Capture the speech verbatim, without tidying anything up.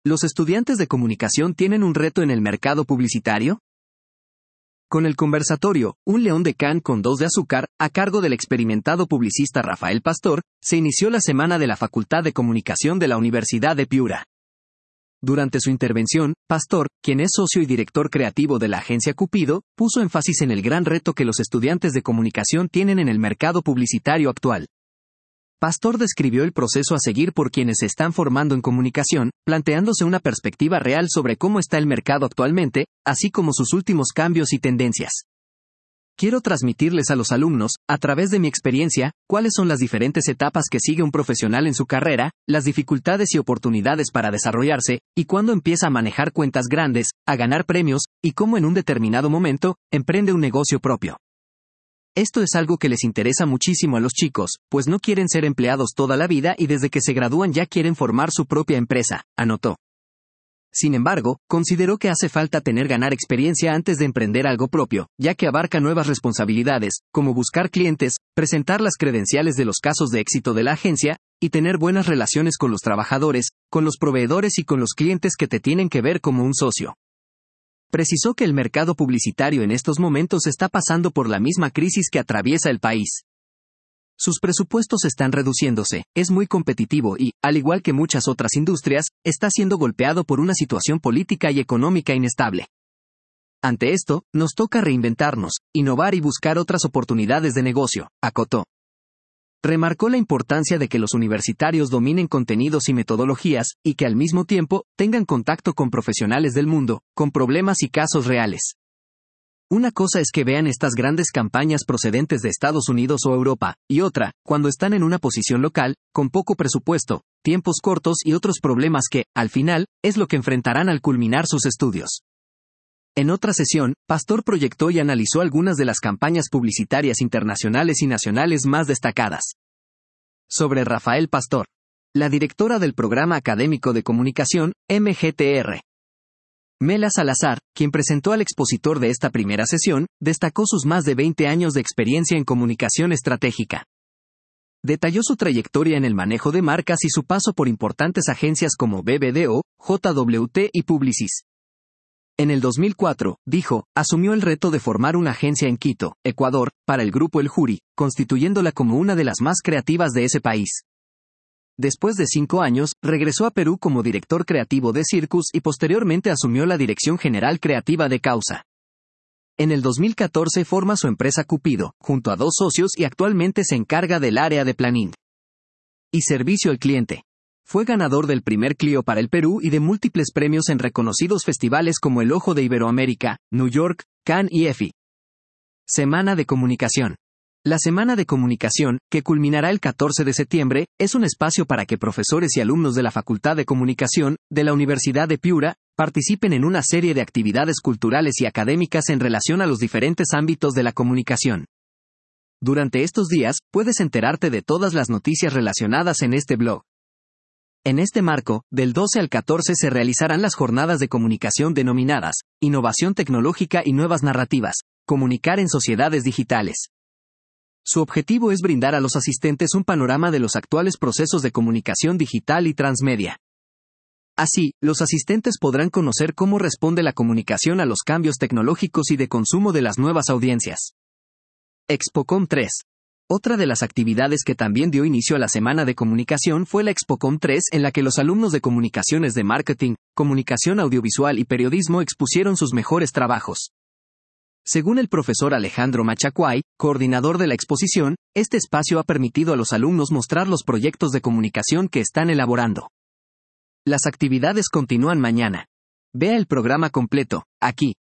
¿Los estudiantes de comunicación tienen un reto en el mercado publicitario? Con el conversatorio, Un león de can con dos de azúcar, a cargo del experimentado publicista Rafael Pastor, se inició la semana de la Facultad de Comunicación de la Universidad de Piura. Durante su intervención, Pastor, quien es socio y director creativo de la agencia Cupido, puso énfasis en el gran reto que los estudiantes de comunicación tienen en el mercado publicitario actual. Pastor describió el proceso a seguir por quienes se están formando en comunicación, planteándose una perspectiva real sobre cómo está el mercado actualmente, así como sus últimos cambios y tendencias. Quiero transmitirles a los alumnos, a través de mi experiencia, cuáles son las diferentes etapas que sigue un profesional en su carrera, las dificultades y oportunidades para desarrollarse, y cuándo empieza a manejar cuentas grandes, a ganar premios, y cómo en un determinado momento, emprende un negocio propio. Esto es algo que les interesa muchísimo a los chicos, pues no quieren ser empleados toda la vida y desde que se gradúan ya quieren formar su propia empresa, anotó. Sin embargo, consideró que hace falta tener ganar experiencia antes de emprender algo propio, ya que abarca nuevas responsabilidades, como buscar clientes, presentar las credenciales de los casos de éxito de la agencia, y tener buenas relaciones con los trabajadores, con los proveedores y con los clientes que te tienen que ver como un socio. Precisó que el mercado publicitario en estos momentos está pasando por la misma crisis que atraviesa el país. Sus presupuestos están reduciéndose, es muy competitivo y, al igual que muchas otras industrias, está siendo golpeado por una situación política y económica inestable. Ante esto, nos toca reinventarnos, innovar y buscar otras oportunidades de negocio, acotó. Remarcó la importancia de que los universitarios dominen contenidos y metodologías, y que al mismo tiempo, tengan contacto con profesionales del mundo, con problemas y casos reales. Una cosa es que vean estas grandes campañas procedentes de Estados Unidos o Europa, y otra, cuando están en una posición local, con poco presupuesto, tiempos cortos y otros problemas que, al final, es lo que enfrentarán al culminar sus estudios. En otra sesión, Pastor proyectó y analizó algunas de las campañas publicitarias internacionales y nacionales más destacadas. Sobre Rafael Pastor, la directora del Programa Académico de Comunicación, M G T R. Mela Salazar, quien presentó al expositor de esta primera sesión, destacó sus más de veinte años de experiencia en comunicación estratégica. Detalló su trayectoria en el manejo de marcas y su paso por importantes agencias como B B D O, J W T y Publicis. En el dos mil cuatro, dijo, asumió el reto de formar una agencia en Quito, Ecuador, para el grupo El Jury, constituyéndola como una de las más creativas de ese país. Después de cinco años, regresó a Perú como director creativo de Circus y posteriormente asumió la dirección general creativa de Causa. En el dos mil catorce forma su empresa Cupido, junto a dos socios y actualmente se encarga del área de planning y servicio al cliente. Fue ganador del primer Clio para el Perú y de múltiples premios en reconocidos festivales como el Ojo de Iberoamérica, New York, Cannes y E F I. Semana de Comunicación. La Semana de Comunicación, que culminará el catorce de septiembre, es un espacio para que profesores y alumnos de la Facultad de Comunicación, de la Universidad de Piura, participen en una serie de actividades culturales y académicas en relación a los diferentes ámbitos de la comunicación. Durante estos días, puedes enterarte de todas las noticias relacionadas en este blog. En este marco, del doce al catorce se realizarán las jornadas de comunicación denominadas Innovación Tecnológica y Nuevas Narrativas, Comunicar en Sociedades Digitales. Su objetivo es brindar a los asistentes un panorama de los actuales procesos de comunicación digital y transmedia. Así, los asistentes podrán conocer cómo responde la comunicación a los cambios tecnológicos y de consumo de las nuevas audiencias. ExpoCom tres. Otra de las actividades que también dio inicio a la Semana de Comunicación fue la ExpoCom tres, en la que los alumnos de comunicaciones de marketing, comunicación audiovisual y periodismo expusieron sus mejores trabajos. Según el profesor Alejandro Machacuay, coordinador de la exposición, este espacio ha permitido a los alumnos mostrar los proyectos de comunicación que están elaborando. Las actividades continúan mañana. Vea el programa completo, aquí.